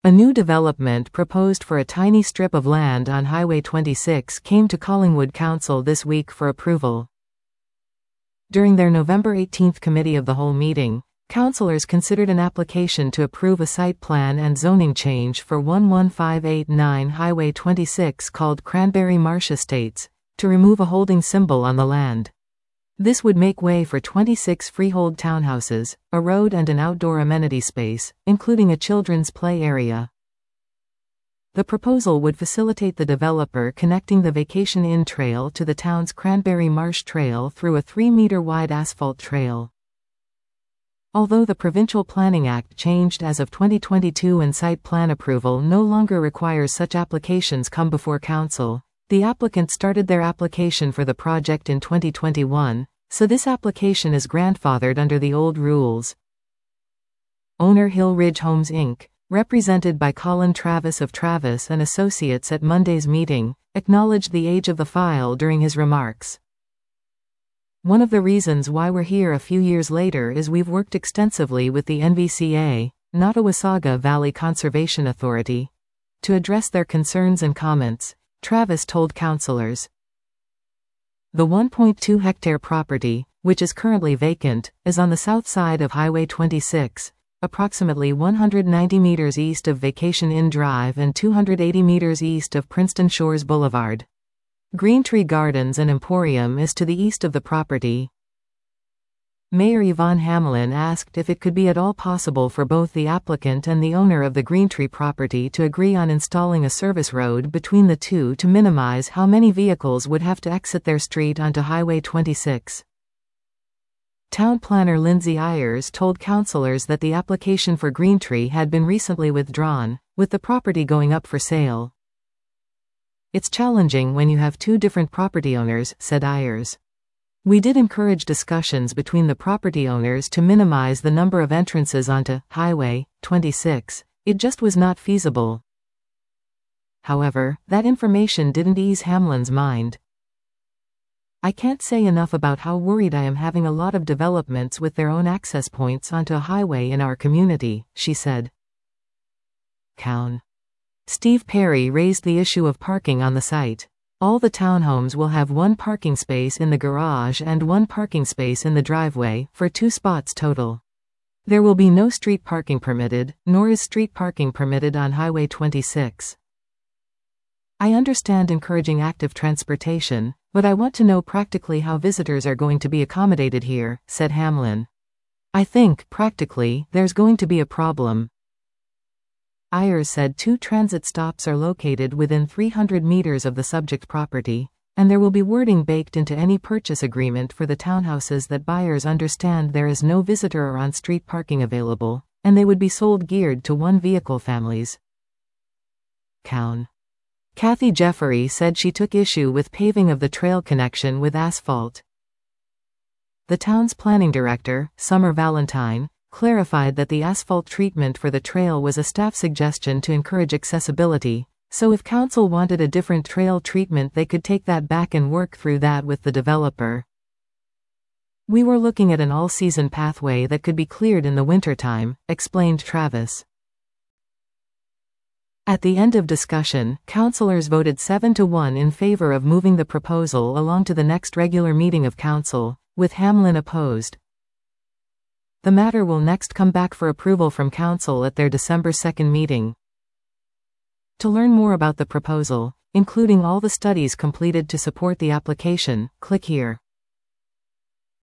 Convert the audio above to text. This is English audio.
A new development proposed for a tiny strip of land on Highway 26 came to Collingwood Council this week for approval. During their November 18 Committee of the Whole meeting, councillors considered an application to approve a site plan and zoning change for 11589 Highway 26 called Cranberry Marsh Estates, to remove a holding symbol on the land. This would make way for 26 freehold townhouses, a road and an outdoor amenity space, including a children's play area. The proposal would facilitate the developer connecting the Vacation Inn Trail to the town's Cranberry Marsh Trail through a 3-meter-wide asphalt trail. Although the Provincial Planning Act changed as of 2022 and site plan approval no longer requires such applications come before council, the applicant started their application for the project in 2021, so this application is grandfathered under the old rules. Owner Hill Ridge Homes Inc., represented by Colin Travis of Travis and Associates at Monday's meeting, acknowledged the age of the file during his remarks. One of the reasons why we're here a few years later is we've worked extensively with the NVCA, Nottawasaga Valley Conservation Authority, to address their concerns and comments, Travis told councillors. The 1.2-hectare property, which is currently vacant, is on the south side of Highway 26, approximately 190 meters east of Vacation Inn Drive and 280 meters east of Princeton Shores Boulevard. Greentree Gardens and Emporium is to the east of the property. Mayor Yvonne Hamlin asked if it could be at all possible for both the applicant and the owner of the Greentree property to agree on installing a service road between the two to minimize how many vehicles would have to exit their street onto Highway 26. Town planner Lindsay Ayers told councillors that the application for Greentree had been recently withdrawn, with the property going up for sale. It's challenging when you have two different property owners, said Ayers. We did encourage discussions between the property owners to minimize the number of entrances onto Highway 26. It just was not feasible. However, that information didn't ease Hamlin's mind. I can't say enough about how worried I am having a lot of developments with their own access points onto a highway in our community, she said. Cown. Steve Perry raised the issue of parking on the site. All the townhomes will have one parking space in the garage and one parking space in the driveway, for 2 spots total. There will be no street parking permitted, nor is street parking permitted on Highway 26. I understand encouraging active transportation, but I want to know practically how visitors are going to be accommodated here, said Hamlin. I think, practically, there's going to be a problem. Ayers said 2 transit stops are located within 300 meters of the subject property, and there will be wording baked into any purchase agreement for the townhouses that buyers understand there is no visitor or on-street parking available, and they would be sold geared to one-vehicle families. Cown. Kathy Jeffery said she took issue with paving of the trail connection with asphalt. The town's planning director, Summer Valentine, clarified that the asphalt treatment for the trail was a staff suggestion to encourage accessibility, so if council wanted a different trail treatment they could take that back and work through that with the developer. We were looking at an all-season pathway that could be cleared in the wintertime, explained Travis. At the end of discussion, councillors voted 7-1 in favor of moving the proposal along to the next regular meeting of council, with Hamlin opposed. The matter will next come back for approval from council at their December 2 meeting. To learn more about the proposal, including all the studies completed to support the application, click here.